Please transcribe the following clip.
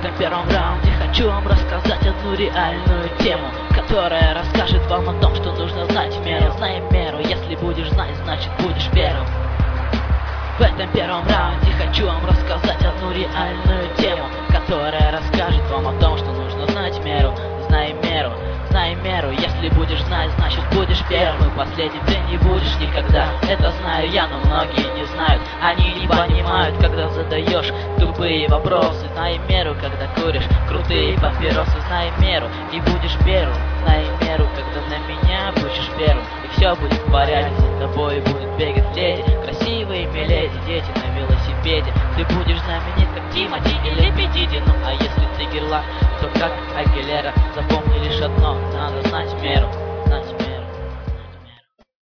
этом первом раунде хочу вам рассказать одну реальную тему, которая расскажет вам о том, что нужно знать меру. Знай меру, если будешь знать, значит будешь первым. В этом первом раунде хочу вам рассказать одну реальную тему, которая расскажет вам о том, что нужно знать меру. Знай меру, знай меру, если будешь знать, значит будешь первым. И последним ты не будешь никогда, это знаю я, но многие не знают. Они не понимают, когда задаешь тупые вопросы. Знай меру, когда куришь крутые папиросы. Знай меру и будешь первым. Знай меру, когда на меня будешь первым. И все будет в порядке, за тобой будут бегать леди, красивые миледи, дети на велосипеде. Ты будешь знаменит, как Тимати или Петиди. Ну а если ты герла, то как Агилера. Запомни лишь одно, надо знать меру.